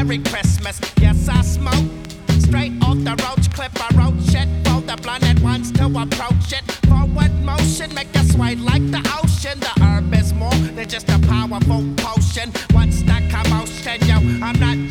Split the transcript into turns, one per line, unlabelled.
Merry Christmas. Yes, I smoke. Straight off the roach clip, I wrote shit for the blunted ones to approach it. Forward motion, make you sway like the ocean. The herb is more than just a powerful potion. What's the commotion, yo? I'm not